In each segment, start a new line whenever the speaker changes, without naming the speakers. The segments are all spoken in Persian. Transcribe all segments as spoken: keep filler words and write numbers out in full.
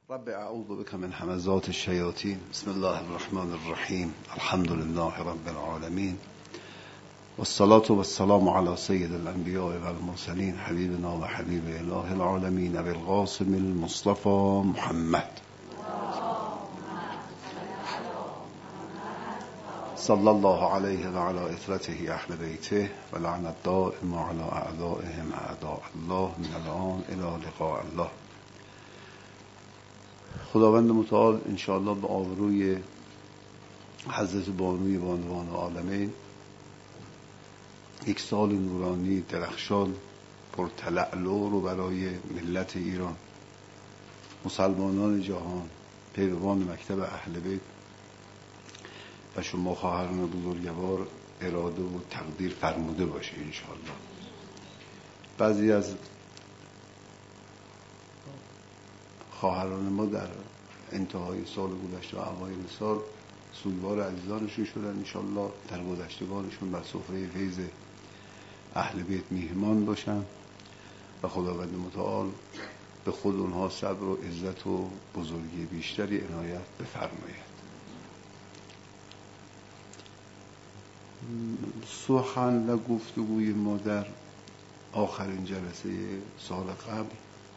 رب اعوذ بك من همزات الشیاطین. بسم الله الرحمن الرحیم. الحمد لله رب العالمین والصلاة والسلام على سید الانبیاء والمرسلین حبیبنا و حبیب اله العالمین ابی القاسم المصطفى محمد صلی الله علیه و علی اطرته اهل بیته و لعنت دائم علی اعدائهم اعداء الله من الان الی لقاء الله. خداوند متعال انشاءالله به آبروی حضرت بانوی بانوان عالمین یک سال نورانی درخشان پر تلألؤ رو برای ملت ایران، مسلمانان جهان، پیروان مکتب اهل بیت و شما خواهران بزرگوار اراده و تقدیر فرموده باشه انشاءالله. بعضی از خواهران ما در انتهای سال گذشته و اوایل سال سوگوار عزیزانشون شدن، انشاءالله در گذشتگانشون بر سفره فیض اهل بیت میهمان باشن و خداوند متعال به خود اونها صبر و عزت و بزرگی بیشتری عنایت بفرماید. سخن و گفتگوی ما در آخرین جلسه سال قبل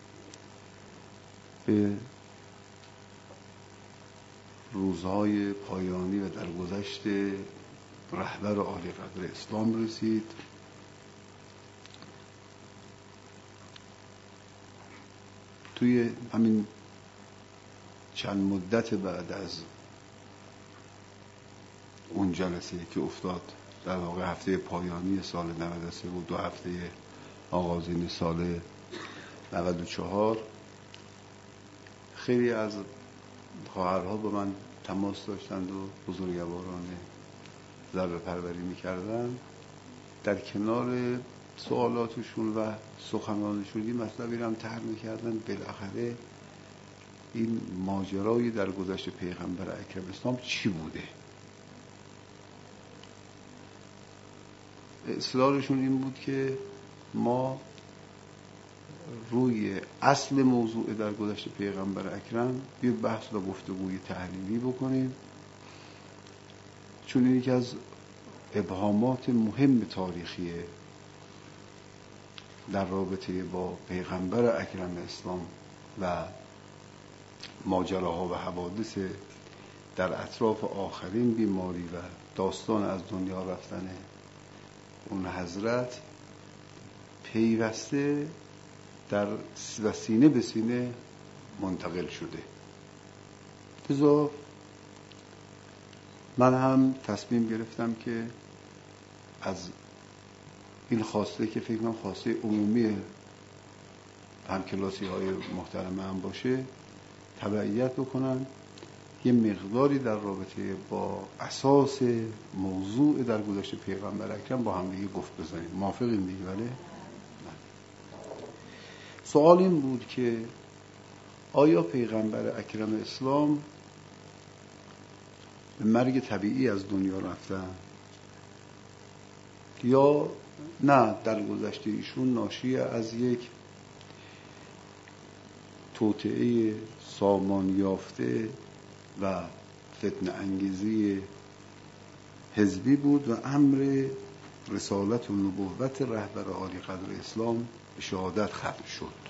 به روزهای پایانی و درگذشت رهبر عالی قدر اسلام رسید. توی همین چند مدت بعد از اون جلسه که افتاد، در واقع هفته پایانی سال نود و سه بود، دو هفته آغازین سال نود و چهار، خیلی از خواهرها با من تماس داشتند و بزرگواران ذره پروری میکردن. در کنار سوالاتشون و سخنانشون این مطلبی رو هم طرح میکردن، بالاخره این ماجرای در گذشت پیغمبر اکرم اسلام چی بوده. اصرارشون این بود که ما روی اصل موضوع در گذشت پیغمبر اکرم یه بحث و گفتگوی تحلیلی بکنیم، چون این یکی از ابهامات مهم تاریخی در رابطه با پیغمبر اکرم اسلام و ماجراها و حوادث در اطراف آخرین بیماری و داستان از دنیا رفتن اون حضرت پیوسته در و سینه به سینه منتقل شده. لذا من هم تصمیم گرفتم که از این خواسته که فکر کنم خواسته عمومی همکلاسی های محترم هم باشه تبعیت بکنم، یه مقداری در رابطه با اساس موضوع در گذشت پیغمبر اکرم با هم دیگه گفت بزنیم. موافقین دیگه؟ بله. سوال این بود که آیا پیغمبر اکرم اسلام به مرگ طبیعی از دنیا رفتن یا نه در گذشته ایشون ناشی از یک توطئه سامان یافته و فتنه انگیزی حزبی بود و امر رسالت و نبوت رهبر عالی قدر اسلام به شهادت ختم شد.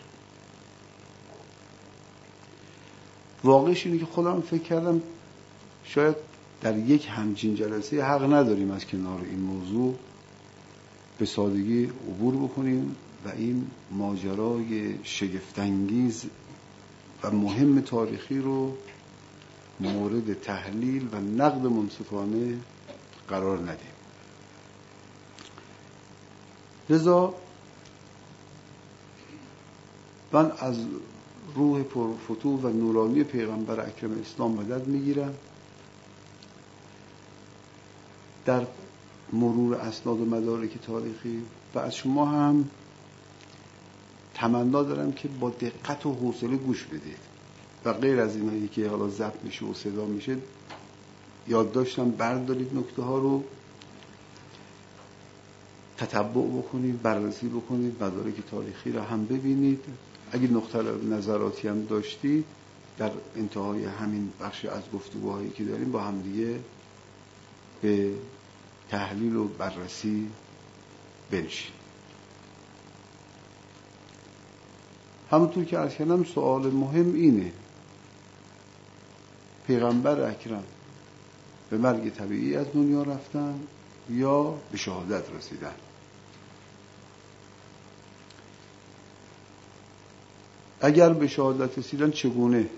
واقعش اینه که خودم فکر کردم شاید در یک همچین جلسه حق نداریم از کنار این موضوع به سادگی عبور بکنیم و این ماجرای شگفت‌انگیز و مهم تاریخی رو مورد تحلیل و نقد منصفانه قرار ندیم. لذا من از روح پرفتوح و نورانی پیغمبر اکرم اسلام مدد میگیرم. در مرور اسناد و مدارک تاریخی و از شما هم تمنا دارم که با دقت و حوصله گوش بدید و غیر از اینایی که حالا ضبط میشه و صدا میشه یادداشتم بردارید، نکته ها رو تتبع بکنید، بررسی بکنید، مدارک تاریخی رو هم ببینید. اگه نقطه نظراتی هم داشتید در انتهای همین بخش از گفتگوهایی که داریم با هم دیگه به تحلیل و بررسی بنشیم. همونطور که عرض کردم سوال مهم اینه: پیغمبر اکرم به مرگ طبیعی از دنیا رفتن یا به شهادت رسیدن؟ اگر به شهادت رسیدن چگونه،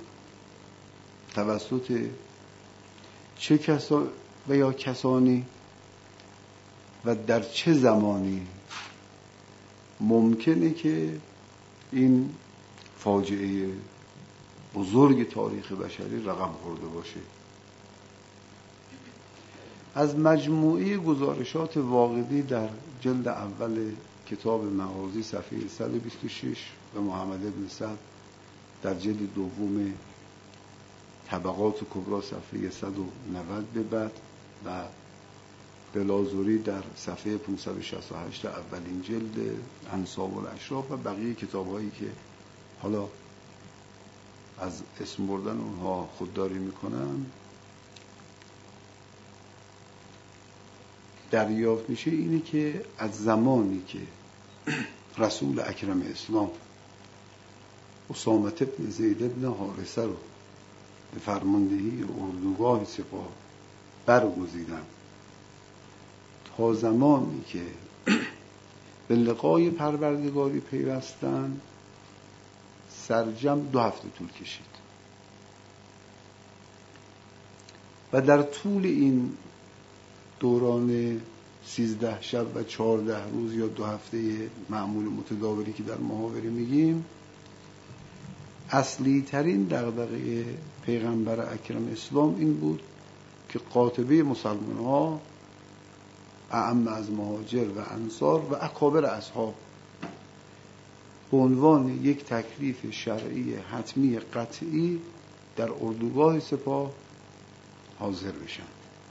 توسط چه کسا و یا کسانی و در چه زمانی ممکنه که این فاجعه بزرگ تاریخ بشری رقم خورده باشه؟ از مجموعه گزارشات واقعی در جلد اول کتاب مغازی صفحه صد و بیست و شش و محمد بن سعد در جلد دوم طبقات کبری صفحه صد و نود به بعد و بلازوری در صفحه پانصد و شصت و هشت اولین جلد انساب الاشراف و بقیه کتاب‌هایی که حالا از اسم بردن اونها خودداری میکنم دریافت میشه اینه که از زمانی که رسول اکرم اسلام اسامه بن زید بن حارثه رو به فرماندهی اردوگاه سپاه برگزیدن تا زمانی که به لقای پروردگاری پیوستن سرجم دو هفته طول کشید و در طول این دوران سیزده شب و چهارده روز یا دو هفته معمول متداولی که در محاوره میگیم، اصلی ترین دغدغه پیغمبر اکرم اسلام این بود که قاطبه مسلمان ها اعم از مهاجر و انصار و اکابر اصحاب به عنوان یک تکلیف شرعی حتمی قطعی در اردوگاه سپاه حاضر بشن.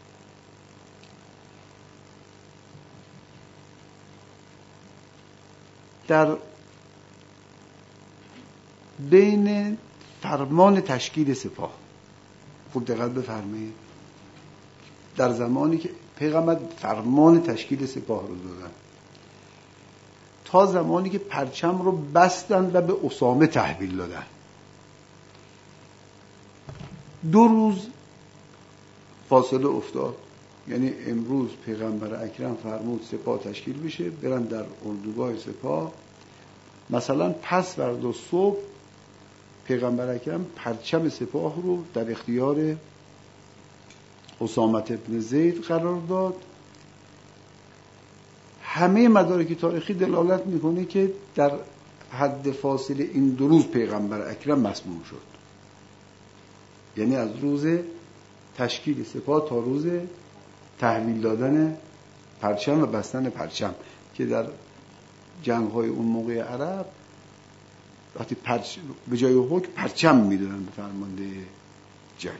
در بین فرمان تشکیل سپاه، خوب دقت بفرمایید، در زمانی که پیغمبر فرمان تشکیل سپاه رو دادن تا زمانی که پرچم رو بستن و به اسامه تحویل دادن، دو روز فاصله افتاد. یعنی امروز پیغمبر اکرم فرمود سپاه تشکیل بشه، برن در اردوگاه سپاه، مثلا پس فردا صبح پیغمبر اکرم پرچم سپاه رو در اختیار اسامه بن زید قرار داد. همه مدارک تاریخی دلالت میکنه که در حد فاصله این دو روز پیغمبر اکرم مسموم شد. یعنی از روز تشکیل سپاه تا روز تحویل دادن پرچم و بستن پرچم، که در جنگ‌های اون موقع عرب وقتی پرچ... به جای حکم پرچم میدادن به فرمانده جنگ.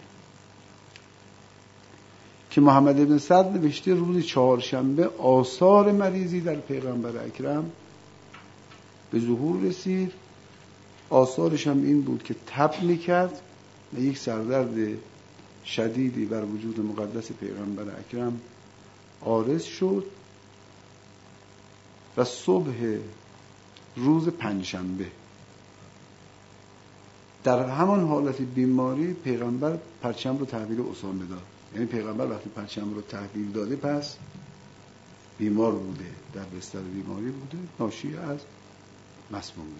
که محمد بن سعد نوشته روز چهارشنبه آثار مریضی در پیغمبر اکرم به ظهور رسید. آثارش هم این بود که تب میکرد و یک سردرد شدیدی بر وجود مقدس پیغمبر اکرم عارض شد و صبح روز پنجشنبه در همان حالت بیماری پیغمبر پرچم رو تحویل اسامه داد. یعنی پیغمبر وقتی پرچم رو تحویل داده پس بیمار بوده، در بستر بیماری بوده، ناشی از مسمومیت.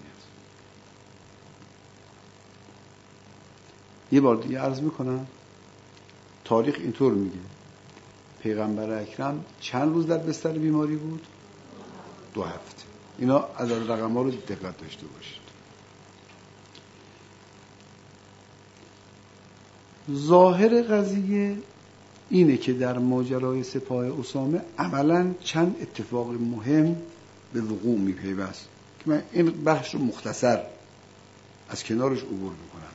یه بار دیگه عرض میکنم تاریخ اینطور میگه پیغمبر اکرم چند روز در بستر بیماری بود؟ دو هفته. اینا از رقم ها رو دقت داشته باشید. ظاهر قضیه اینه که در ماجرای سپاه اسامه عملاً چند اتفاق مهم به وقوع میپیوست که من این بحث رو مختصر از کنارش عبور میکنم.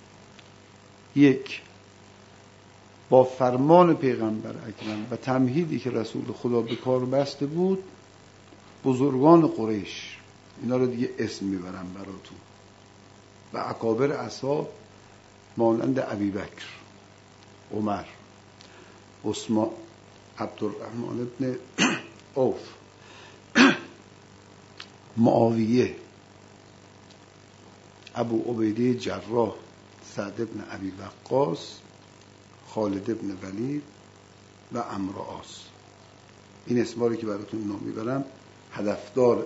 یک، با فرمان پیغمبر اکرم و تمهیدی که رسول خدا به کار بسته بود، بزرگان قریش، اینا رو دیگه اسم میبرم براتون، و اکابر اصحاب مانند ابوبکر، عمر، عثمان، عبدالرحمن ابن عوف، معاویه، ابو عبیده جراح، سعد ابن ابی وقاص، خالد ابن ولید و عمرو عاص. این اسمایی که براتون نام میبرم هدفدار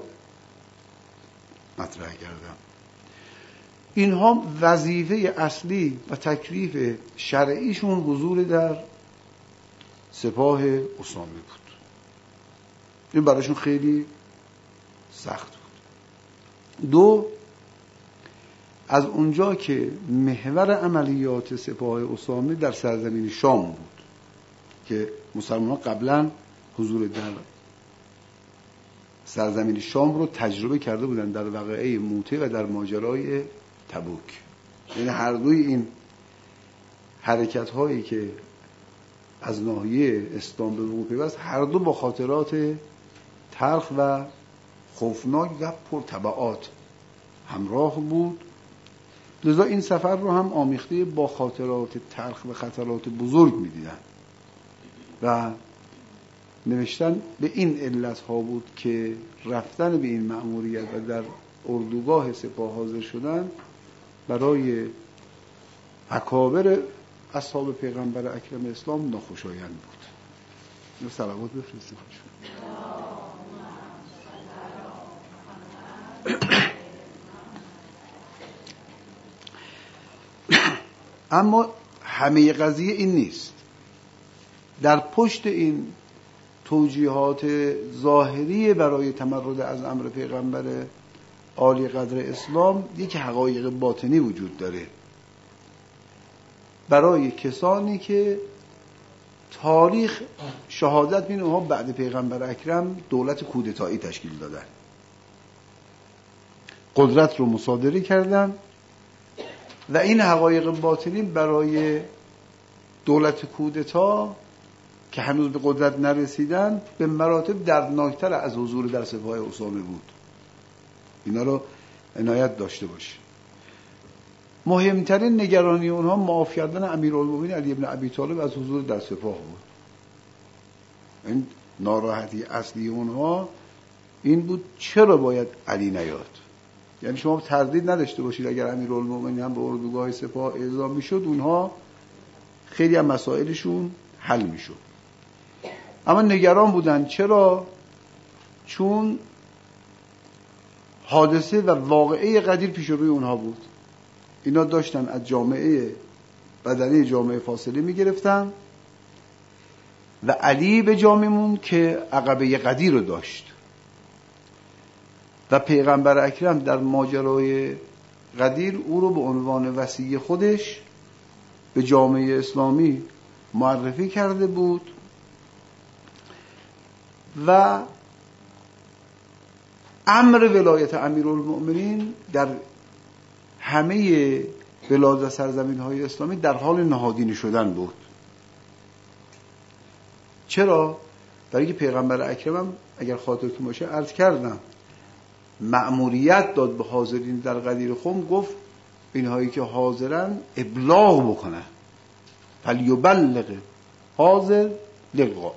مطرح کردم. اینها وظیفه اصلی و تکلیف شرعیشون حضور در سپاه اسامه بود. این براشون خیلی سخت بود. دو، از اونجا که محور عملیات سپاه اسامه در سرزمین شام بود که مسلمانان قبلا حضور در سرزمین شام رو تجربه کرده بودن در واقعه موته و در ماجرای تبوک. یعنی هر دوی این حرکت هایی که از ناحیه اسلام به وقوع پیوست هر دو با خاطرات تلخ و خوفناک و پرتبعات همراه بود. لذا این سفر رو هم آمیخته با خاطرات تلخ و خطرات بزرگ می‌دیدن و نوشتن به این علت ها بود که رفتن به این مأموریت و در اردوگاه سپاه حاضر شدن برای اکابر اصحاب پیغمبر اکرم اسلام ناخوشایند بود. اینو صلوات بفرستید. اما همه قضیه این نیست. در پشت این توجیهات ظاهری برای تمرد از امر پیغمبر عالی قدر اسلام یک حقایق باطنی وجود داره برای کسانی که تاریخ شهادت بین اونها بعد پیغمبر اکرم دولت کودتایی تشکیل دادن، قدرت رو مصادره کردن و این حقایق باطنی برای دولت کودتا که هنوز به قدرت نرسیدن به مراتب دردناکتر از حضور در سپاه اسامه بود. اینا رو عنایت داشته باشه. مهمترین نگرانی اونها معاف کردن امیرالمومنین علی ابن ابی طالب از حضور در سپاه بود. این ناراحتی اصلی اونها این بود چرا باید علی نیاد. یعنی شما تردید نداشته باشید اگر امیرالمومنین هم به اردوگاه سپاه اعزام میشد اونها خیلی از مسائلشون حل میشد. اما نگران بودن. چرا؟ چون حادثه و واقعه قدیر پیش روی اونها بود. اینا داشتن از جامعه بدنی جامعه فاصله میگرفتن و علی به جا میمون که عقبه قدیر رو داشت و پیغمبر اکرم در ماجرای قدیر او رو به عنوان وصی خودش به جامعه اسلامی معرفی کرده بود و امر ولایت امیرالمؤمنین در همه بلاد و سرزمین‌های اسلامی در حال نهادینه شدن بود. چرا؟ برای که پیغمبر اکرم هم اگر خاطرتون باشه عرض کردم مأموریت داد به حاضرین در غدیر خم، گفت اینهایی که حاضرن ابلاغ بکنن، فلیبلغ حاضر للغائب.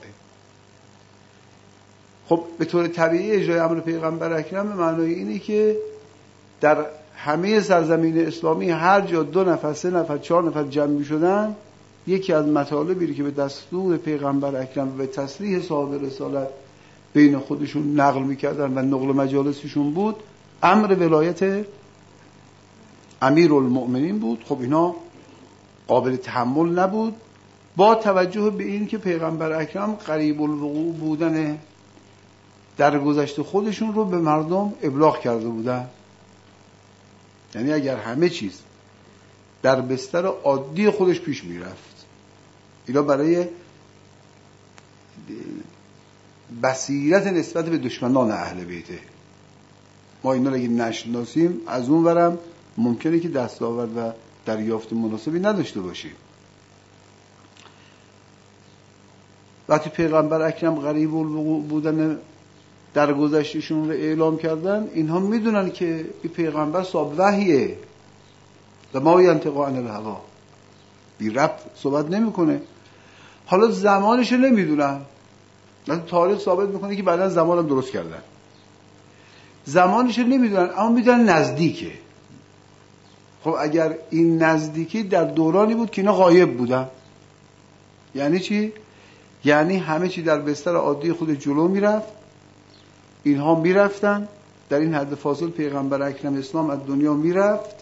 خب به طور طبیعی اجرای امر پیغمبر اکرم به معنای اینه که در همه سرزمین اسلامی هر جا دو نفر، سه نفر، چهار نفر جمع می شدن، یکی از مطالبی که به دستور پیغمبر اکرم و به تصریح صاحب رسالت بین خودشون نقل میکردن و نقل مجالسشون بود امر ولایت امیرالمؤمنین بود. خب اینا قابل تحمل نبود با توجه به این که پیغمبر اکرم قریب الوقوع بودن در گذشته خودشون رو به مردم ابلاغ کرده بودن. یعنی اگر همه چیز در بستر عادی خودش پیش میرفت، اینا برای بصیرت نسبت به دشمنان اهل بیته، ما اینا رو اگه نشناسیم از اون ورم ممکنه که دستاورد و دریافت مناسبی نداشته باشیم. وقتی پیغمبر اکرم قریب الوقوع بودن در گذشتشون رو اعلام کردن، اینها میدونن که این پیغمبر صاحب وحیه و ما ینطق عن الهوا، بی ربط صحبت نمیکنه. حالا زمانش رو نمیدونن، مثلا تاریخ ثابت میکنه که بعدا زمان هم درست کردن. زمانش رو نمیدونن اما میدونن نزدیکه. خب اگر این نزدیکی در دورانی بود که اینا غایب بودن، یعنی چی؟ یعنی همه چی در بستر عادی خود جلو میرفت، اینها میرفتن، در این حد فاصل پیغمبر اکرم اسلام از دنیا میرفت،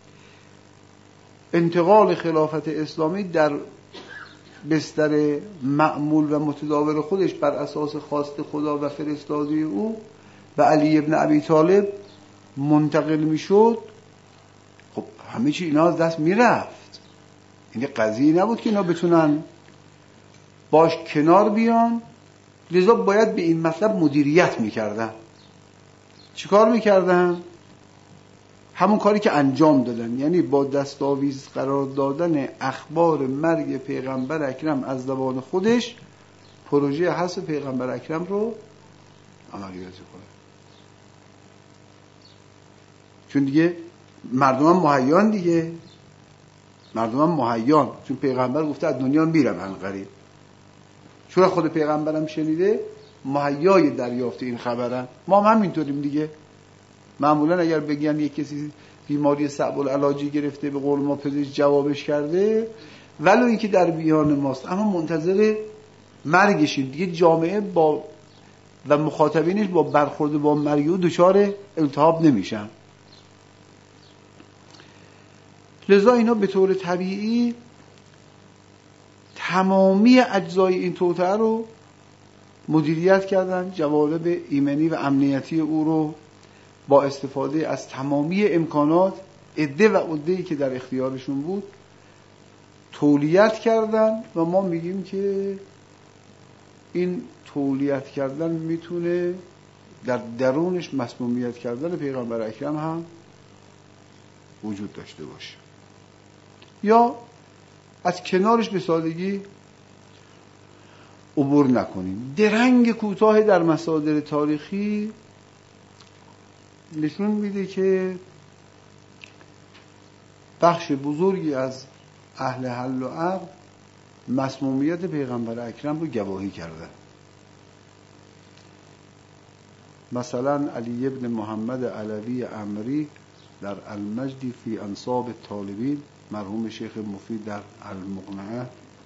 انتقال خلافت اسلامی در بستر معمول و متداول خودش بر اساس خواست خدا و فرستادی او و علی ابن ابی طالب منتقل میشد. خب همه چی اینا از دست میرفت. این قضیه نبود که اینا بتونن باش کنار بیان، لذا باید به این مطلب مدیریت میکردن. چیکار میکردن؟ همون کاری که انجام دادن، یعنی با دستاویز قرار دادن اخبار مرگ پیغمبر اکرم از زبان خودش پروژه حذف پیغمبر اکرم رو عملیاتی کنه. چون دیگه مردم هم مهیان دیگه مردم هم مهیان چون پیغمبر گفته از دنیا میرم عنقریب. چون خود پیغمبرم شنیده مهیای دریافت این خبرن. ما هم همینطوریم دیگه. معمولا اگر بگن یک کسی بیماری صعب العلاجی گرفته به قول ما پزشک جوابش کرده، ولو اینکه در بیان ماست اما منتظر مرگشیم دیگه. جامعه با و مخاطبینش با برخورد با مرگ او دچار التهاب نمیشن. لذا اینا به طور طبیعی تمامی اجزای این توطئه رو مدیریت کردن، جوانب ایمنی و امنیتی او رو با استفاده از تمامی امکانات عده و عده‌ای که در اختیارشون بود تولیت کردن. و ما میگیم که این تولیت کردن میتونه در درونش مسمومیت کردن پیغمبر اکرم هم وجود داشته باشه، یا از کنارش به سادگی عبور نکنیم. درنگ کوتاه در مصادر تاریخی نشون میده که بخش بزرگی از اهل حل و عقد مسمومیت پیغمبر اکرم رو گواهی کردن. مثلا علی ابن محمد علوی عمری در المجد فی انساب الطالبین، مرحوم شیخ مفید در المقنعه،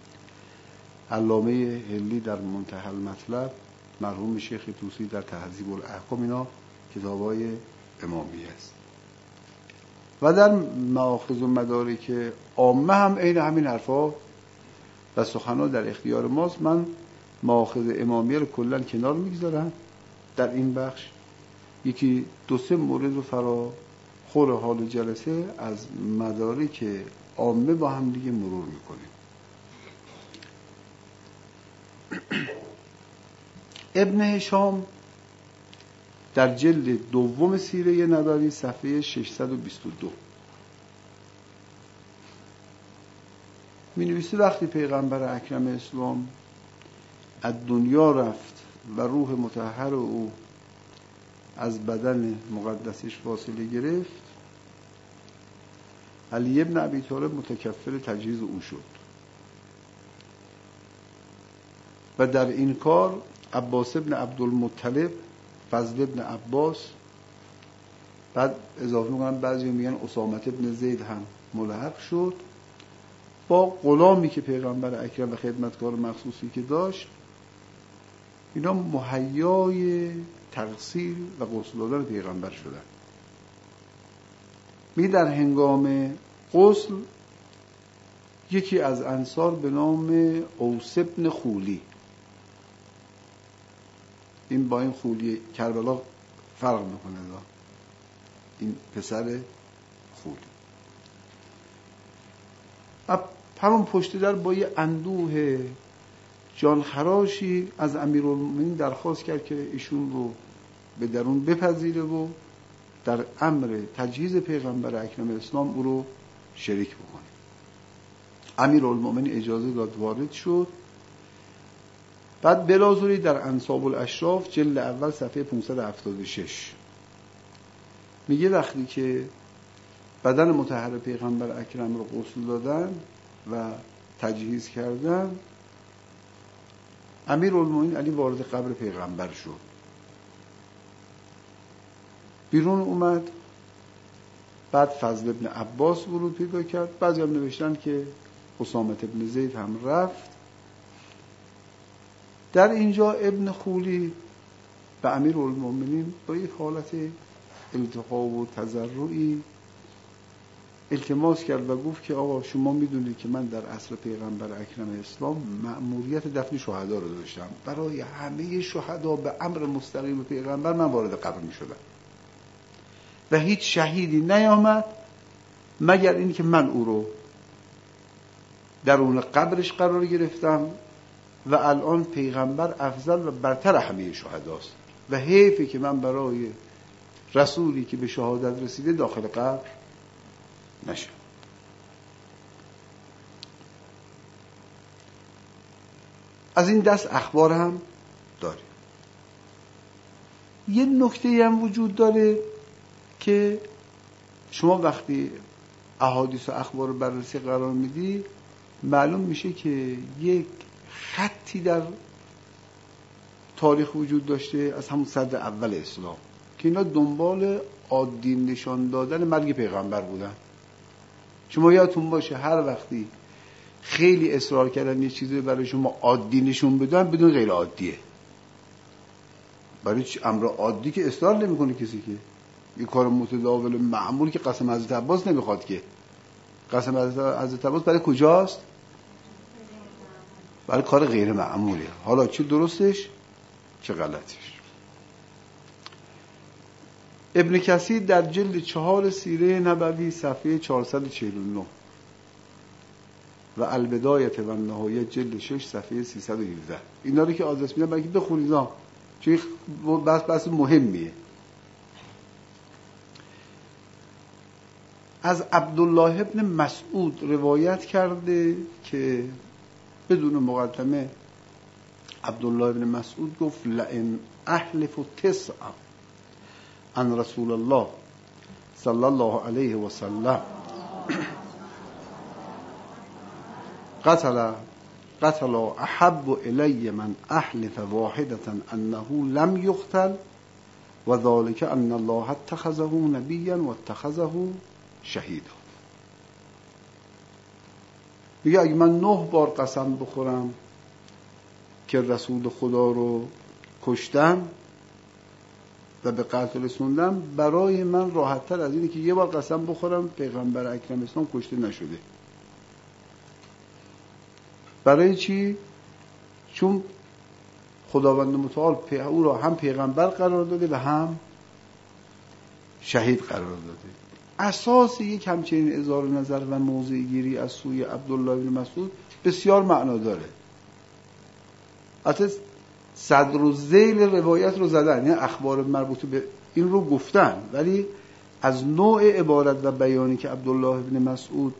علامه هلی در منتهى المطلب، مرحوم شیخ طوسی در تهذیب الاحکام، اینا کتابای امامی است. و در مآخذ و مدارک عامه هم عین همین حرفا و سخنان در اختیار ماست. من مآخذ امامیه رو کلا کنار میگذارم در این بخش. یکی دو سه مورد رو فرا خور حال جلسه از مدارک عامه با هم دیگه مرور میکنیم. ابن هشام در جلد دوم سیره نبوی صفحه ششصد و بیست و دو می نویسه وقتی پیغمبر اکرم اسلام از دنیا رفت و روح مطهر او از بدن مقدسش فاصله گرفت، علی ابن ابی طالب متکفل تجهیز او شد و در این کار عباس ابن عبدالمطلب، فضل ابن عباس، بعد اضافه میکنم بعضی میگن اسامت ابن زید هم ملحق شد با غلامی که پیغمبر اکرم و خدمتکار مخصوصی که داشت. اینا مهیای تغسیل و غسل دادن پیغمبر شدن. می در هنگام غسل یکی از انصار به نام اوس ابن خولی، این با این خولی کربلا فرق میکنه، این پسر خولی، همون پشت در با یه اندوه جانخراشی از امیرالمومنین درخواست کرد که ایشون رو به درون بپذیره و در امر تجهیز پیغمبر اکرم اسلام او رو شریک بکنه. امیرالمومنین اجازه داد، وارد شد. بعد بلازوری در انساب الاشراف جلد اول صفحه پانصد و هفتاد و شش میگه وقتی که بدن مطهر پیغمبر اکرم رو غسل دادن، و تجهیز کردن، امیرالمومنین علی وارد قبر پیغمبر شد. بیرون اومد، بعد فضل ابن عباس ورود پیدا کرد. بعضی هم نوشتن که اسامه ابن زید هم رفت. در اینجا ابن خولی به امیرالمومنین با یک حالت التقا و تضرعی التماس کرد و گفت که آقا شما میدونید که من در عصر پیغمبر اکرم اسلام مأموریت دفن شهدا رو داشتم. برای همه شهدا به امر مستقیم پیغمبر من وارد قبر میشدم و هیچ شهیدی نیامد مگر این که من او رو در اون قبرش قرار گرفتم و الان پیغمبر افضل و برتر همه شهداست و حیفه که من برای رسولی که به شهادت رسیده داخل قبر نشم. از این دست اخبار هم داریم. یه نکته هم وجود داره که شما وقتی احادیث و اخبار رو بررسی قرار میدی معلوم میشه که یک خطی در تاریخ وجود داشته از همون صدر اول اسلام که اینا دنبال عادی نشان دادن مرگ پیغمبر بودن. شما یادتون باشه هر وقتی خیلی اصرار کردن یه چیزی برای شما عادی نشون بدن بدون غیر عادیه. برای امر عادی که اصرار نمیکنه کسی، که این کار متداول معمول که قسم حضرت عباس نمیخواد. که قسم حضرت عباس برای کجاست؟ برای کار غیر معموله، حالا چه درستش چه غلطش. ابن کثیر در جلد چهار سیره نبوی صفحه چهارصد و چهل و نه و البدایه و النهایه جلد شش صفحه سیصد و هفده اینا رو که آدرس میدم برای که بخونید ها، چون بس بس مهمیه. از عبدالله ابن مسعود روایت کرده که بدون مقدمه عبدالله ابن مسعود گفت لئن احلف تسع عن رسول الله صلی الله علیه و سلم قتل قتل احب الی من احلف واحدة انه لم یقتل و ذلك ان الله اتخذه نبیا و اتخذه شهیدا. میگه اگه من نه بار قسم بخورم که رسول خدا رو کشتم و به قتل رسوندم، برای من راحت تر از اینه که یه بار قسم بخورم پیغمبر اکرم اسلام کشته نشده. برای چی؟ چون خداوند متعال او را هم پیغمبر قرار داده و هم شهید قرار داده. اساس یک همچنین اظهار نظر و موضع گیری از سوی عبدالله بن مسعود بسیار معنا داره. حتی صدر و ذیل روایت رو زدن، یعنی اخبار مربوط به این رو گفتن، ولی از نوع عبارت و بیانی که عبدالله بن مسعود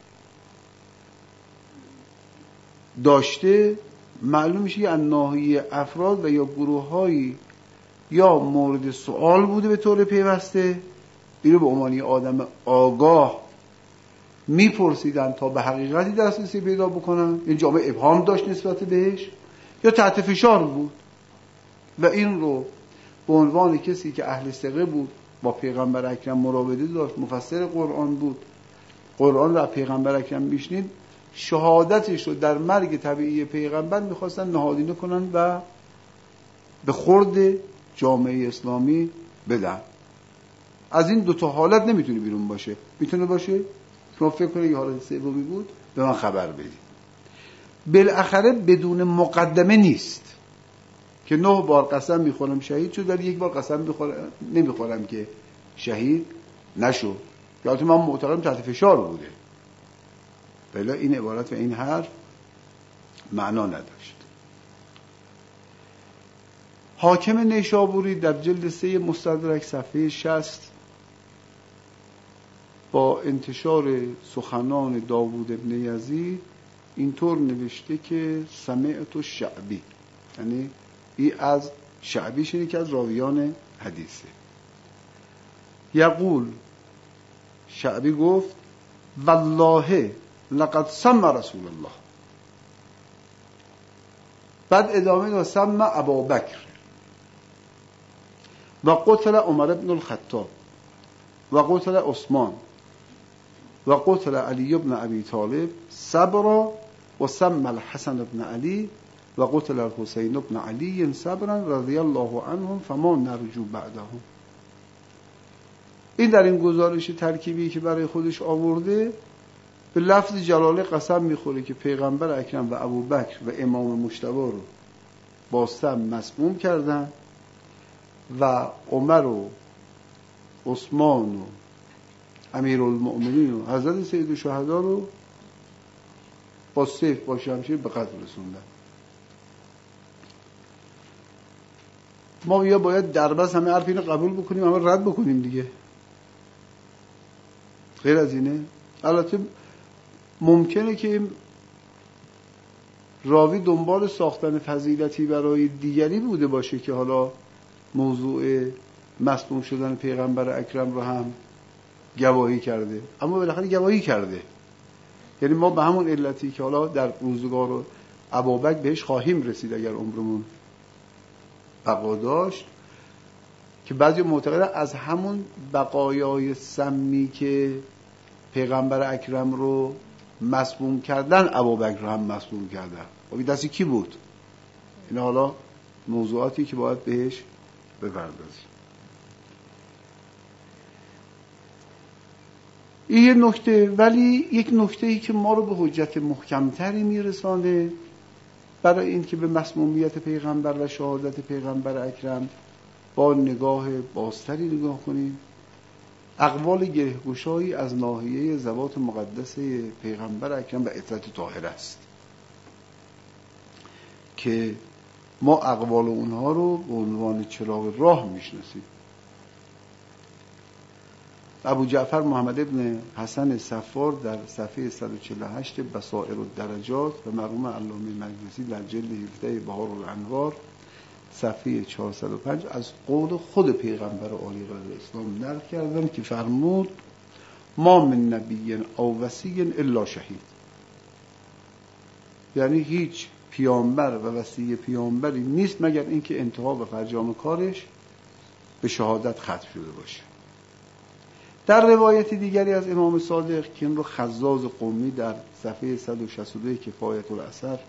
داشته معلوم میشه که از ناحیه افراد و یا گروه‌هایی یا مورد سوال بوده به طور پیوسته، اینو به عنوان آدم آگاه میپرسیدن تا به حقیقتی دسترسی پیدا بکنن، این جامعه ابهام داشت نسبت بهش، یا تحت فشار بود و این رو به عنوان کسی که اهل ثقه بود، با پیغمبر اکرم مراوده داشت، مفسر قرآن بود، قرآن را پیغمبر اکرم میشنید، شهادتش رو در مرگ طبیعی پیغمبر میخواستن نهادینه کنن و به خورد جامعه اسلامی بدن. از این دوتا حالت نمیتونه بیرون باشه. میتونه باشه شما فکر کنید یه حالت سومی بود به من خبر بدید. بالاخره بدون مقدمه نیست که نه بار قسم میخورم شهید شد ولی یک بار قسم میخورم نمیخورم که شهید نشو. یادتون من معتقدم تحت فشار بوده، بلا این عبارت و این حرف معنا نداشت. حاکم نیشابوری در جلد سه مستدرک صفحه شصت با انتشار سخنان داوود ابن یزید اینطور نوشته که سمعت شعبی، یعنی ای از شعبی شنی که از راویان حدیثه، یقول شعبی گفت والله لقد سم رسول الله. بعد ادامه داد سم ابابکر و قتل عمر بن الخطاب و قتل عثمان و قتل علی بن ابی طالب صبرا و سم الحسن بن علی و قتل الحسین بن علی صبرا رضی الله عنهم فما نرجو بعدهم. این در این گزارش ترکیبی که برای خودش آورده به لفظ جلاله قسم میخوره که پیغمبر اکرم و ابوبکر و امام مجتبی رو با سم مسموم کردن و عمر و عثمان و امیرالمؤمنین و حضرت سید الشهدا رو با سیف با شمشیر به قتل رسوندن. ما یا باید دربست همه حرف اینو قبول بکنیم همه رد بکنیم دیگه، غیر از اینه. البته ممکنه که راوی دنبال ساختن فضیلتی برای دیگری بوده باشه که حالا موضوع مصدوم شدن پیغمبر اکرم رو هم گواهی کرده، اما بالاخره گواهی کرده. یعنی ما به همون علتی که حالا در روزگار ابوبکر بهش خواهیم رسید اگر عمرمون بقا داشت، که بعضی معتقدن از همون بقایای سمی که پیغمبر اکرم رو مسموم کردن ابوبکر رو هم مسموم کردن. و دستی کی بود؟ این حالا موضوعاتی که باید بهش بپردازیم. این یه نکته، ولی یک نکته‌ای که ما رو به حجت محکمتری میرسانه برای این که به مسمومیت پیغمبر و شهادت پیغمبر اکرم با نگاه بازتری نگاه کنیم. اقوال گرهگشایی از ناحیه ذوات مقدسه پیغمبر اکرم و عترت طاهره است که ما اقوال اونها رو به عنوان چراغ راه میشناسیم. ابو جعفر محمد ابن حسن صفار در صفحه صد و چهل و هشت بصائر الدرجات و مرحوم علامه مجلسی در جلد هفده بهار الانوار صفحه چهارصد و پنج از قول خود پیغمبر عالی قدر اسلام نقل کردن که فرمود ما من نبی او وصی الا شهید. یعنی هیچ پیامبر و وصی پیامبری نیست مگر اینکه انتها و فرجام کارش به شهادت ختم شده باشه. در روایت دیگری از امام صادق که این رو خزاز قمی در صفحه صد و شصت و دو کفایت الاثر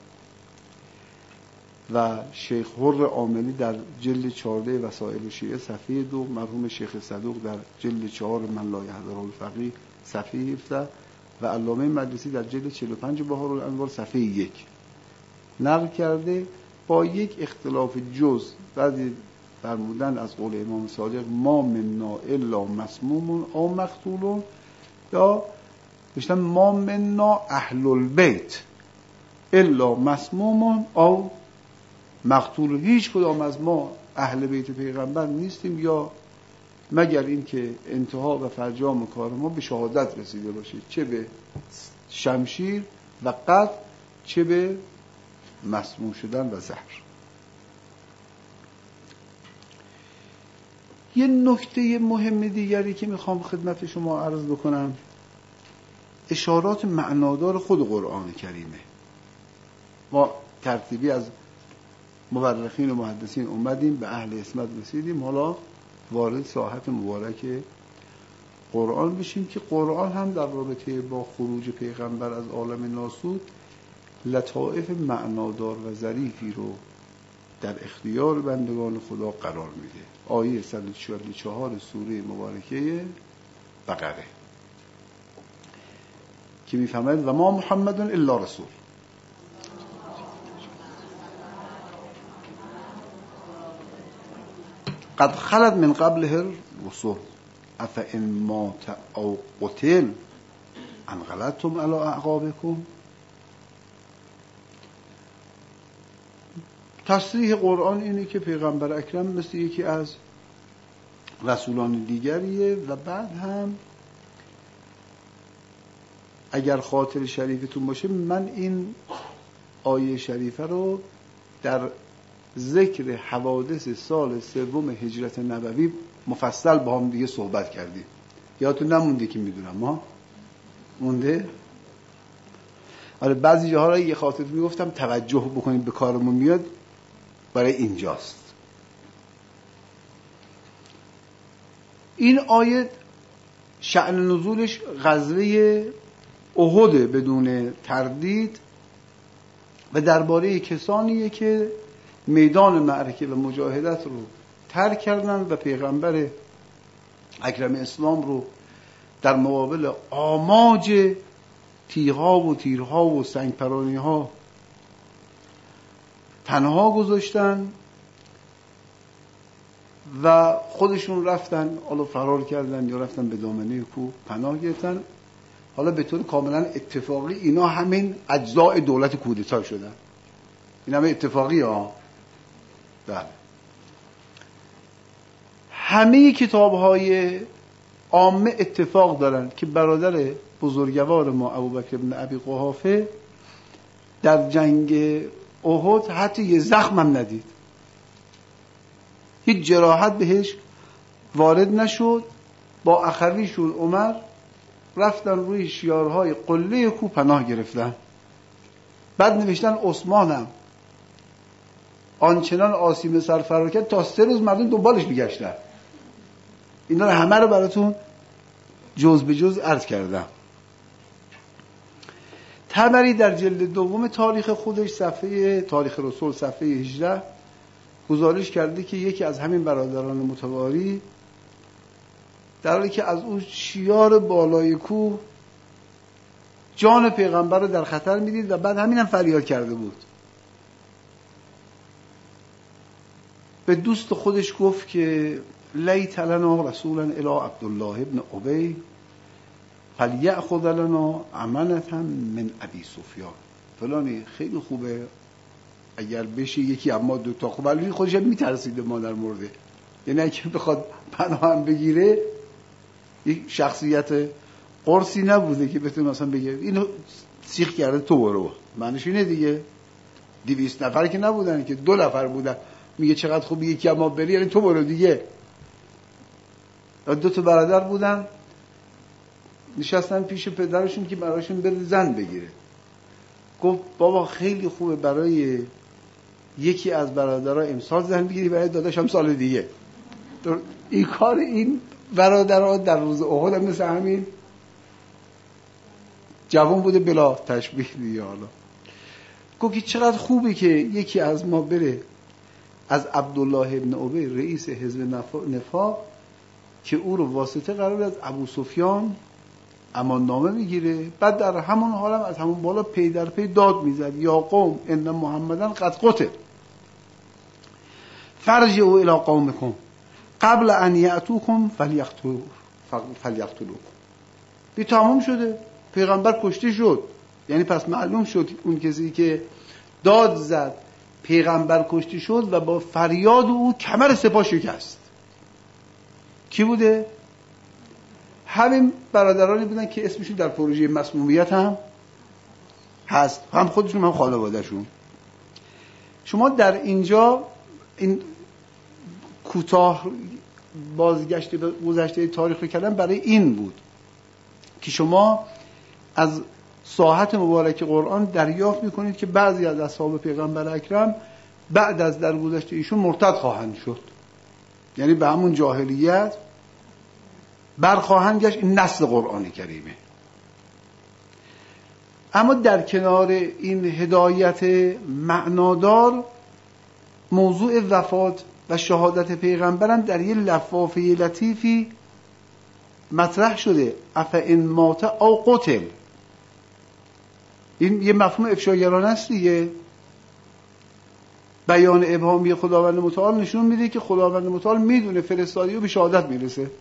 و شیخ حر عاملی در جلد چهارده وسائل شیعه صفحه دو، مرحوم شیخ صدوق در جلد چهار من لا یحضر الفقیه صفحه هفده و علامه مجلسی در جلد چهل و پنج بهار الانوار صفحه یک نقل کرده با یک اختلاف جز. بعضی فرمودن از قول امام صادق ما منا الا مسموم او مقتول، یا گفتن ما منا اهل البیت الا مسموم او مقتول. هیچ کدام از ما اهل بیت پیغمبر نیستیم یا مگر این که انتها و فرجام کار ما به شهادت رسیده باشه، چه به شمشیر و قتل چه به مسموم شدن و زهر. یه نکته مهم دیگری که میخوام خدمت شما عرض بکنم اشارات معنادار خود قرآن کریمه. ما ترتیبی از مورخین و محدثین اومدیم به اهل اسمت رسیدیم، حالا وارد ساحت مبارک قرآن بشیم که قرآن هم در رابطه با خروج پیغمبر از عالم ناسوت لطائف معنادار و ظریفی رو در اختیار بندگان خدا قرار میده. آیه صد و چهل و چهار سوره مبارکه بقره که میفهمد و ما محمد الا رسول قد خلت من قبله الرسل افئن مات او قتل انقلبتم علی اعقابکم. تصریح قرآن اینه که پیغمبر اکرم مثل یکی از رسولان دیگریه و بعد هم اگر خاطر شریفتون باشه من این آیه شریفه رو در ذکر حوادث سال سوم هجرت نبوی مفصل با هم دیگه صحبت کردیم. یادتون نمونده که میدونم ما مونده آره بعضی جاها را یه خاطر میگفتم توجه بکنید به کارمون میاد، برای اینجاست. این آیه شأن نزولش غزوه احد بدون تردید و درباره کسانیه که میدان معرکه و مجاهدت رو ترک کردن و پیغمبر اکرم اسلام رو در مقابل آماج تیغ‌ها و تیرها و سنگپرانی‌ها تنها گذاشتن و خودشون رفتن، حالا فرار کردن یا رفتن به دامنه کوه پناه گرفتن. حالا به طور کاملا اتفاقی اینا همین اجزاء دولت کودتا شدن. این همه اتفاقی ها. بله. همه کتاب‌های عامه اتفاق دارن که برادر بزرگوار ما ابوبکر بن ابی قحافه در جنگ احد حتی یه زخم هم ندید، هیچ جراحت بهش وارد نشد. با اخویشون عمر رفتن روی شیارهای قله کوه پناه گرفتن. بعد نوشتن عثمانم آنچنان آسیب سر فرار کرد تا سه روز مردم دنبالش میگشتن. اینا رو همه رو براتون جز به جز عرض کردم. طبری در جلد دوم تاریخ خودش صفحه تاریخ رسول صفحه هجده گزارش کرده که یکی از همین برادران متواری در حالی که از اون شیار بالای کوه جان پیغمبر رو در خطر میدید و بعد همینم فریاد کرده بود. به دوست خودش گفت که لیت لنا رسولا الی عبدالله ابن ابی فلیأخذ لنا امانة من ابی سفیان. فلانی خیلی خوبه اگر بشه یکی اما دو تا، خب ولی خودش هم میترسیده ما در مورد، یعنی اگه بخواد پناه هم بگیره یک شخصیت قرصی نبوده که بتونه مثلا بگه اینو سیخ کرده تو برو. معنیش اینه دیگه، دویست نفر که نبودن که دو نفر بودن، میگه چقدر خوب یکی اما بری یعنی تو برو دیگه. دو تا برادر بودن نشستن پیش پدرشون که براشون بره زن بگیره. گفت بابا خیلی خوبه برای یکی از برادرها امسال زن بگیری، برای داداشم سال دیگه. این کار این برادرها در روز احد هم مثل همین جوان بوده بلا تشبیه دیگه. حالا گفت که چقدر خوبه که یکی از ما بره از عبدالله ابن ابی رئیس حزب نفاق که او رو واسطه قرار از ابو سفیان امان نامه میگیره، بعد در همون حالم از همون بالا پی در پی داد میزد یا قوم ان محمدن قد قتل فرجعوا الی قومکم قبل ان یاتوکم فلیقتلوکم. بی تمام شده، پیغمبر کشته شد. یعنی پس معلوم شد اون کسی که داد زد پیغمبر کشته شد و با فریاد او کمر سپاه شکست. کی بوده؟ همین برادرانی بودن که اسمشون در پروژه مسمومیت هم هست، هم خودشون هم خانواده‌شون. شما در اینجا این کوتاه بازگشت به گذشته تاریخ رو کردن برای این بود که شما از ساحت مبارک قرآن دریافت میکنید که بعضی از اصحاب پیغمبر اکرم بعد از درگذشت ایشون مرتد خواهند شد، یعنی به همون جاهلیت برخواهند گشت. این نص قرآن کریمه. اما در کنار این هدایت معنادار موضوع وفات و شهادت پیغمبرم در یه لفافه لطیفی مطرح شده. افئن مات او قتل. این یه مفهوم افشاگرانه است دیگه. بیان ابهامی خداوند متعال نشون میده که خداوند متعال میدونه فرستادی و به شهادت میرسه،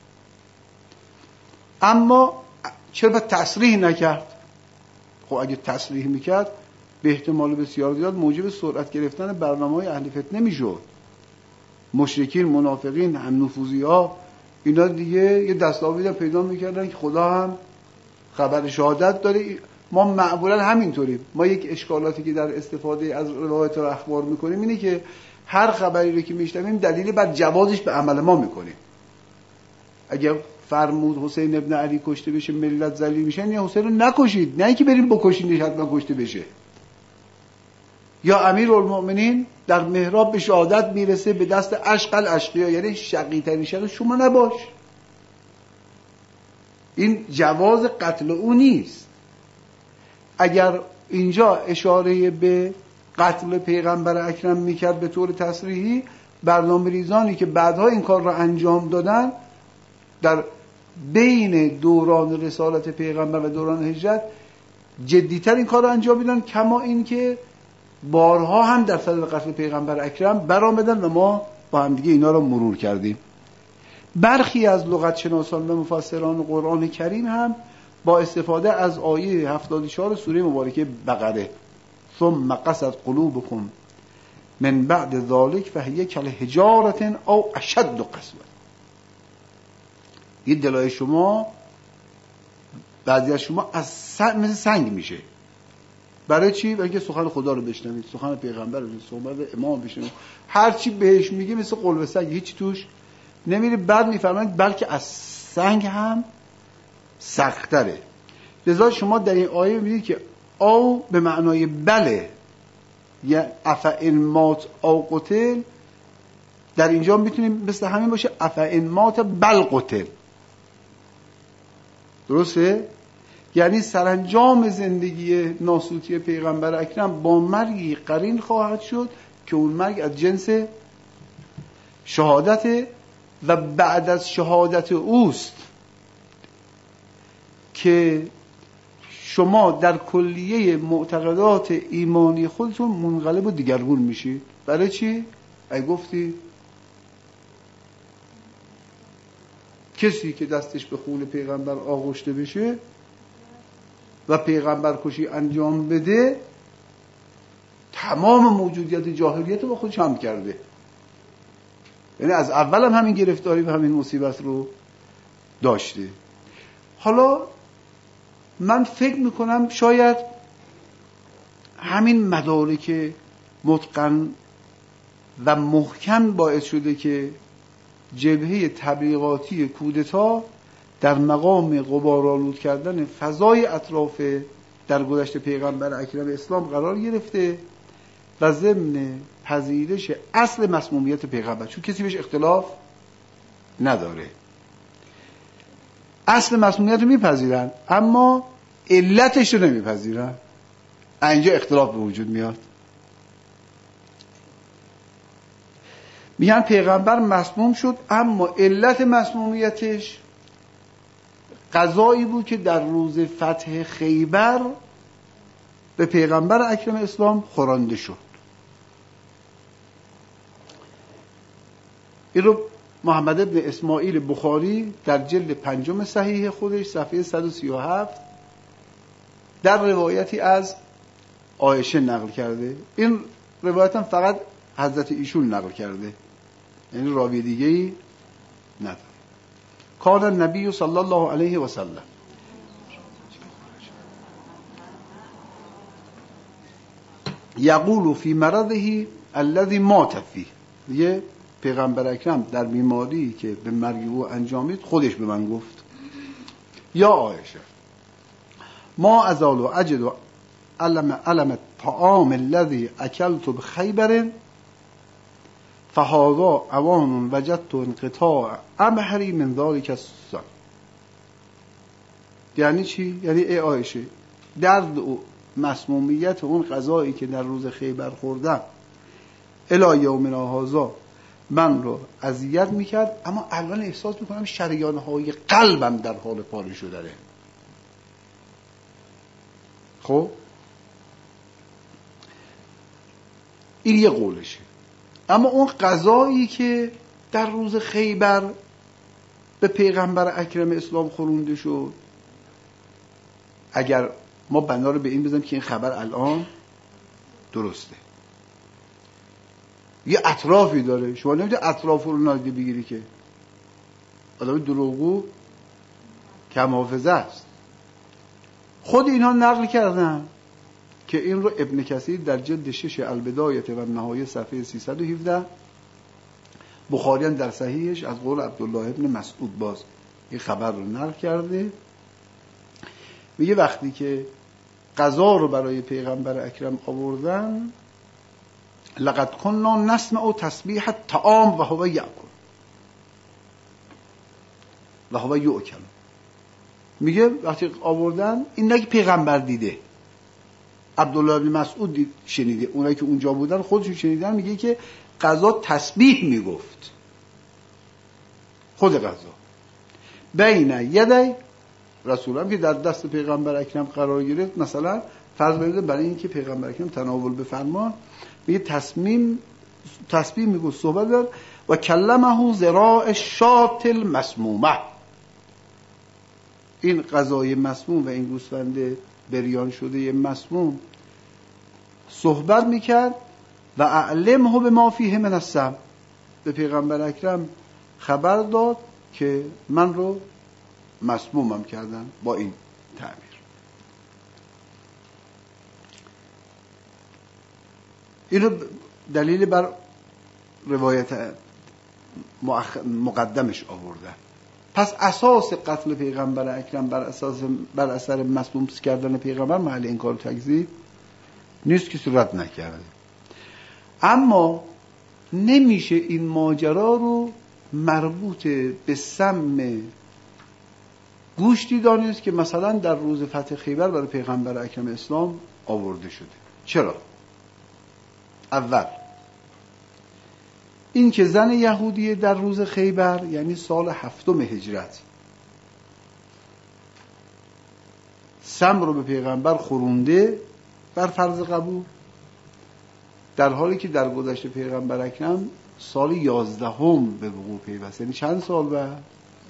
اما چرا باید تصریح نکرد؟ خب اگه تصریح میکرد به احتمال بسیار زیاد موجب سرعت گرفتن برنامه‌های اهل فتنه میشد. مشرکین، منافقین، هم نفوذی ها اینا دیگه یه دستاویز پیدا میکردن که خدا هم خبر شهادت داره. ما معمولا همینطوریم. ما یک اشکالاتی که در استفاده از روایت و اخبار میکنیم اینه که هر خبری رو که میشنویم دلیلی بر جوازش به عمل ما میکنیم. اگر فرمود حسین ابن علی کشته بشه ملت ذلیل میشن، یا حسین رو نکشید، نه اینکه بریم بکشینش حتما کشته بشه. یا امیرالمؤمنین در محراب به شهادت میرسه به دست اشقل اشقیا، یعنی شقی‌ترین شخص شما نباش. این جواز قتل او نیست. اگر اینجا اشاره به قتل پیغمبر اکرم میکرد به طور تصریحی، برنامه ریزانی که بعدها این کار را انجام دادن در بین دوران رسالت پیغمبر و دوران هجرت جدیتر این کار را انجام میدن، کما این که بارها هم در صدد قتل پیغمبر اکرم برآمدن و ما با هم دیگه اینا را مرور کردیم. برخی از لغت شناسان و مفسران قرآن کریم هم با استفاده از آیه هفتاد و چهار سوره مبارکه بقره ثم قست قلوبکم من بعد ذلک فهی کالحجارة او اشد قسوة، این دلای شما بعضی از شما از سنگ مثل سنگ میشه. برای چی؟ برای اینکه سخن خدا رو بشنوید، سخن پیغمبر رو، صحبت امام بشنوید، هر چی بهش میگه مثل قلب سنگ، هیچ توش نمیره. بعد میفرمایید بلکه از سنگ هم سخت‌تره. لذا شما در این آیه میبینید که او به معنای بله، یا افئن مات او قتل، در اینجا میتونیم مثل همین باشه افئن مات بل قتل. درسته؟ یعنی سرانجام زندگی ناسوتی پیغمبر اکرم با مرگی قرین خواهد شد که اون مرگ از جنس شهادت و بعد از شهادت اوست که شما در کلیه معتقدات ایمانی خودتون منقلب و دیگرگون میشید. برای چی؟ ای گفتی کسی که دستش به خون پیغمبر آغشته بشه و پیغمبر کشی انجام بده، تمام موجودیت جاهلیت رو با خودش هم کرده. یعنی از اول هم همین گرفتاری و همین مصیبت رو داشته. حالا من فکر میکنم شاید همین مدارک متقن و محکم باعث شده که جبهه تبلیغاتی کودتا در مقام غبارآلود کردن فضای اطراف درگذشت پیغمبر اکرم اسلام قرار گرفته و ضمن پذیرش اصل مسمومیت پیغمبر، چون کسی بهش اختلاف نداره. اصل مسمومیت رو میپذیرن اما علتش رو نمیپذیرن. اینجا اختلاف به وجود میاد. میگن پیغمبر مسموم شد اما علت مسمومیتش قضایی بود که در روز فتح خیبر به پیغمبر اکرم اسلام خورانده شد. این رو محمد ابن اسماعیل بخاری در جلد پنجم صحیح خودش صفحه صد و سی و هفت در روایتی از عایشه نقل کرده. این روایت هم فقط حضرت ایشون نقل کرده، یعنی راوی دیگه‌ای نداره. کان النبی صلی الله علیه و سلم یقول فی مرضه الذی مات فیه، یه پیغمبر اکرم در بیماری که به مرگ او انجامید خودش به من گفت یا عایشه ما ازال و اجد و علم علم الطعام الذي اکلت بخیبر فهذا اوان وجدت انقطاع امحری من ذلك السن. یعنی چی؟ یعنی ای عایشه، درد و مسمومیت اون غذایی که در روز خیبر خوردم الی یومنا هذا من رو اذیت میکرد، اما الان احساس میکنم شریانهای قلبم در حال پاره شدنه. خب این یه قولشه. اما اون غذایی که در روز خیبر به پیغمبر اکرم اسلام خورونده شد، اگر ما بنا رو به این بزنیم که این خبر الان درسته، یه اطرافی داره، شما نمیتونید اطراف رو نادیده بگیری که آدم دروغگو کم حافظه است. خود اینها نقل کردن که این رو ابن کثیر در جلد شش البدایه و النهایه صفحه سیصد و هفده، بخاری در صحیحش از قول عبدالله ابن مسعود باز این خبر رو نقل کرده. میگه وقتی که غذا رو برای پیغمبر اکرم آوردن، لقد كنا نسمع تسبیح الطعام و هو یأکل و هو یؤکل. میگه وقتی آوردن، این نگه پیغمبر دیده، عبدالله بن مسعود دید شنیده، اونایی که اونجا بودن خودشون شنیدن. میگه که غذا تسبیح میگفت، خود غذا بین یدی رسول هم که در دست پیغمبر اکرم قرار گرفت. مثلا فرض بگیرید برای اینکه پیغمبر اکرم تناول بفرمان، میگه تصمیم تسبیح میگفت، صحبت دار و کلمه ذراع الشاة المسمومه. این غذای مسموم و این گوسفند بریان شده مسموم صحبت میکرد. و اعلمه بما فیه من السم، به پیغمبر اکرم خبر داد که من رو مسمومم کردن با این تعبیر. اینو دلیل بر روایت مقدمش آوردن. پس اساس قتل پیغمبر اکرم بر اساس بر اثر مسموم کردن پیغمبر محل انکار و تکذیب نیست که صورت نکرده. اما نمیشه این ماجرا رو مربوط به سم گوشتی دانست که مثلا در روز فتح خیبر برای پیغمبر اکرم اسلام آورده شده. چرا؟ اول این که زن یهودی در روز خیبر، یعنی سال هفتم هجرت، سم رو به پیغمبر خورونده بر فرض قبول، در حالی که در گذشته پیغمبر اکرم سال یازدهم به وقوع پیوست. یعنی چند سال بعد؟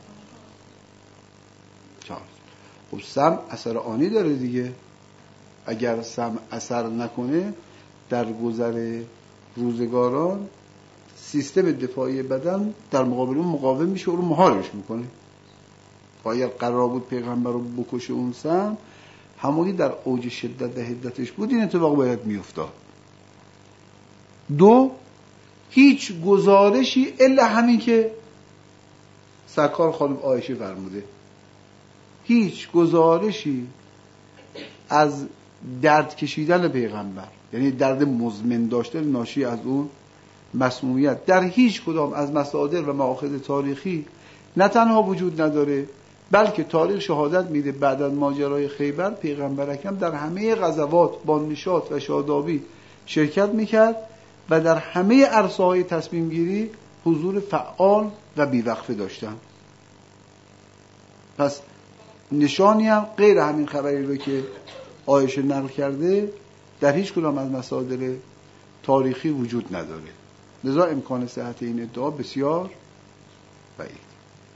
چهار. خب سم اثر آنی داره دیگه. اگر سم اثر نکنه در گذر روزگاران سیستم دفاعی بدن در مقابل اون مقاوم میشه و رو مهارش میکنه. اگر قرار بود پیغمبر رو بکشه اون سم، همونی در اوج شدت و حدتش بود، این اتفاق باید میافتاد. دو، هیچ گزارشی الا همین که سرکار خانم عایشه فرموده، هیچ گزارشی از درد کشیدن پیغمبر، یعنی درد مزمن داشتن ناشی از اون مسمومیت، در هیچ کدام از مصادر و مآخذ تاریخی نه تنها وجود نداره، بلکه تاریخ شهادت میده بعد از ماجرای خیبر پیغمبر اکرم در همه غزوات با نشاط و شادابی شرکت میکرد و در همه عرصه‌های تصمیم گیری حضور فعال و بیوقفه داشتن. پس نشانی هم غیر همین خبری رو که عایشه نقل کرده در هیچ کدام از مصادر تاریخی وجود نداره. لذا امکان صحت این ادعا بسیار بعید.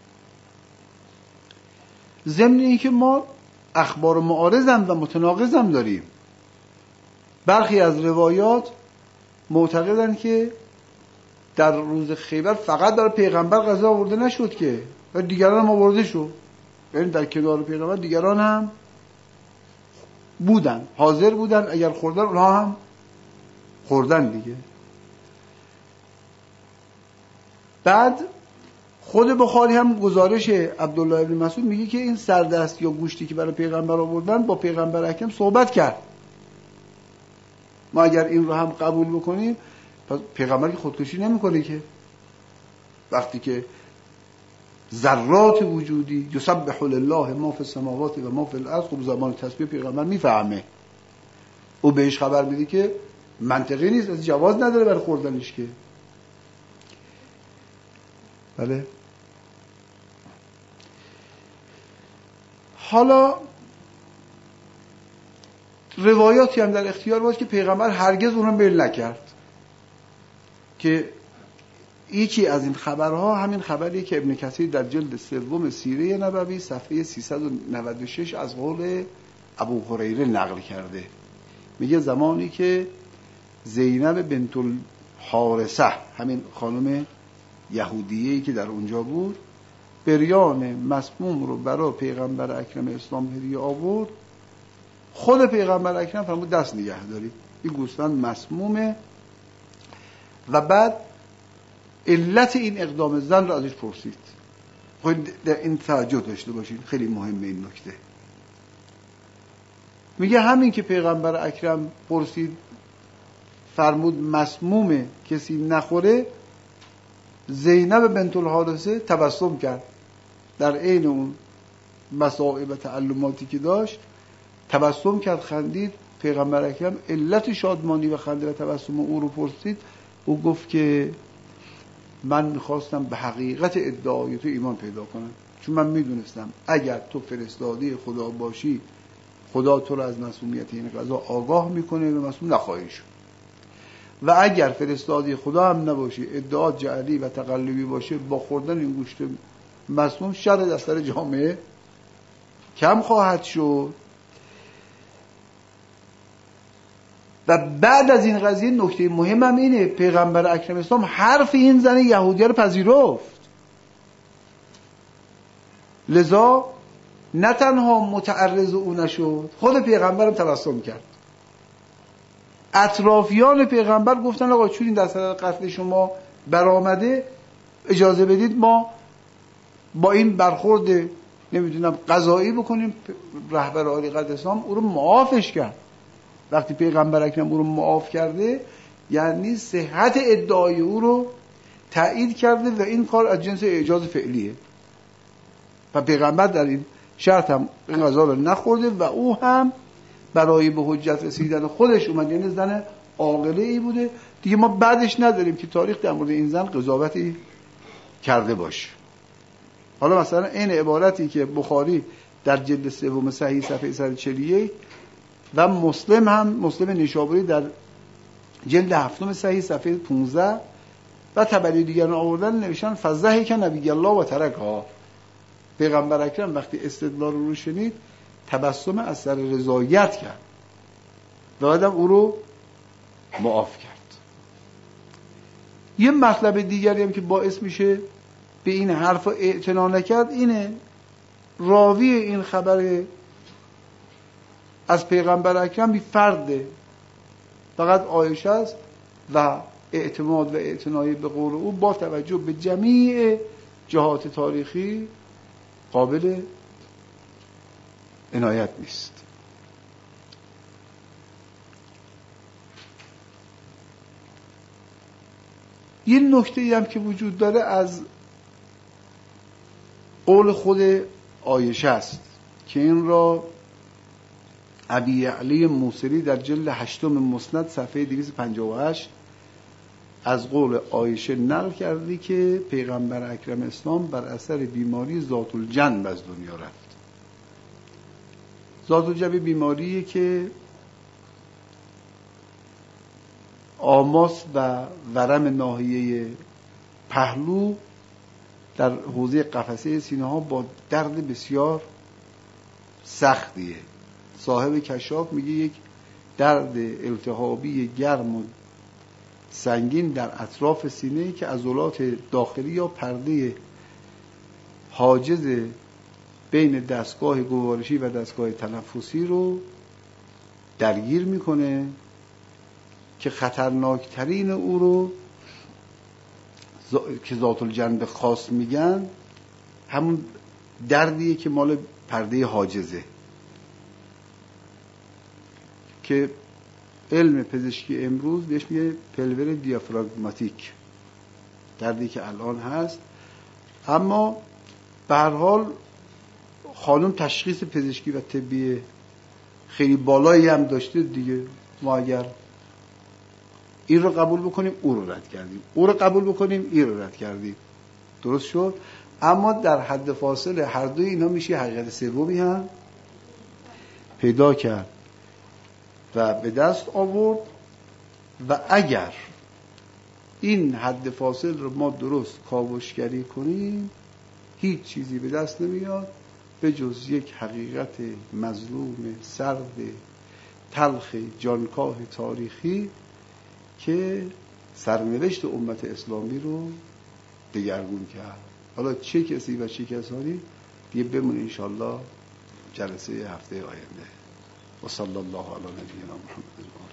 ضمن این که ما اخبار معارضم و متناقضم داریم. برخی از روایات معتقدن که در روز خیبر فقط برای پیغمبر غذا آورده نشد که و دیگران هم آورده شد، یعنی در کنار پیغمبر دیگران هم بودن، حاضر بودن، اگر خوردن اونها هم خوردن دیگه. بعد خود بخاری هم گزارش عبدالله ابن مسعود میگه که این سردست یا گوشتی که برای پیغمبر آوردن با پیغمبر اکرم صحبت کرد. ما اگر این رو هم قبول بکنیم، پس پیغمبر که خودکشی نمیکنه که، وقتی که ذرات وجودی یسبح لله ما فی السماوات و ما فی الارض، خب زمان تسبیح پیغمبر میفهمه، او بهش خبر میده که منطقی نیست، از جواز نداره برای خوردنش که. بله. حالا روایاتی هم در اختیار بود که پیغمبر هرگز اون رو میل نکرد، که یکی از این خبرها همین خبریه که ابن کثیر در جلد سوم سیره نبوی صفحه سیصد و نود و شش از قول ابو هریره نقل کرده. میگه زمانی که زینب بنت الحارثه، همین خانم یهودیه‌ای که در اونجا بود، بریان مسموم رو برای پیغمبر اکرم اسلام هدیه آورد، خود پیغمبر اکرم فرمود دست نگه دارید، این گوسفند مسمومه. و بعد علت این اقدام زن رو ازش پرسید. در این توجه داشته باشید، خیلی مهمه این نکته. میگه همین که پیغمبر اکرم پرسید فرمود مسمومه کسی نخوره، زینب بنت الحارثه تبسم کرد در عین اون مصائب و تعلماتی که داشت، تبسم کرد، خندید. پیغمبر اکرم علت شادمانی و خنده و تبسم او رو پرسید. او گفت که من میخواستم به حقیقت ادعای تو ایمان پیدا کنم، چون من میدونستم اگر تو فرستاده خدا باشی خدا تو رو از مسئولیت این قضا آگاه میکنه و مسئول نخواهی شد، و اگر فرستاده خدا هم نباشی ادعا جعلی و تقلبی باشه، با خوردن این گوشت مسموم شر از سر جامعه کم خواهد شد. و بعد از این قضیه نکته مهمم اینه، پیغمبر اکرم اسلام حرف این زن یهودیه رو پذیرفت، لذا نه تنها متعرض او نشد، خود پیغمبرم تبسم کرد. اطرافیان پیغمبر گفتن آقا چون این در صدد قتل شما برآمده، اجازه بدید ما با این برخورد نمیدونم قضایی بکنیم. رهبر عالی قدس اسلام او رو معافش کرد. وقتی پیغمبر اکرم او رو معاف کرده، یعنی صحت ادعای او رو تایید کرده و این کار از جنس اعجاز فعلیه و پیغمبر در این شرط هم این قضا رو نخورده و او هم برای به حجت رسیدن خودش اومد، یعنی زن عاقله ای بوده دیگه. ما بعدش نداریم که تاریخ در مورد این زن قضاوتی کرده باشه. حالا مثلا این عبارتی که بخاری در جلد سوم صحیح صفحه صد و چهل و یک و مسلم هم مسلم نیشابوری در جلد هفتم صحیح صفحه پانزده و تبری دیگران آوردن، نوشتن فضحک نبی الله و ترکها. پیغمبر اکرم وقتی استدلال رو شنید تبسم از سر رضایت کرد و بعدم او رو معاف کرد. یه مطلب دیگری هم که باعث میشه به این حرف اعتنا نکرد اینه، راوی این خبر از پیغمبر اکرم بی فرده، فقط عایشه است و اعتماد و اعتنایی به قول او با توجه به جمیع جهات تاریخی قابل عنایت نیست. یه نکته‌ای هم که وجود داره از قول خود عایشه است که این را ابی یعلی موصلی در جلد هشتم مسند صفحه دویست و پنجاه و هشت از قول عایشه نقل کردی که پیغمبر اکرم اسلام بر اثر بیماری ذات الجنب از دنیا رفت. ذات الجنب بیماریه که آماس و ورم ناحیه پهلو در حوزه قفسه سینه ها با درد بسیار سختیه. صاحب کشاف میگه یک درد التهابی گرم و سنگین در اطراف سینه که عضلات داخلی یا پرده حاجز بین دستگاه گوارشی و دستگاه تنفسی رو درگیر میکنه که خطرناکترین او رو که ذات الجنب خاص میگن همون دردیه که مال پرده حاجزه، که علم پزشکی امروز بهش میگه پلور دیافراگماتیک، دردی که الان هست. اما به هر حال خانم تشخیص پزشکی و طبی خیلی بالایی هم داشته دیگه. ما اگر این رو قبول بکنیم او رو رد کردیم، او رو قبول بکنیم این رو رد کردیم، درست شد. اما در حد فاصله هر دوی اینا میشه حقیقت سومی هم پیدا کرد و به دست آورد. و اگر این حد فاصل رو ما درست کاوشگری کنیم هیچ چیزی به دست نمیاد به جز یک حقیقت مظلوم سرد تلخ جانکاه تاریخی که سرنوشت امت اسلامی رو دگرگون کرد. حالا چه کسی و چه کسانی دیگه بمونه انشالله جلسه هفته آینده. و صلی الله علی نبینا محمد.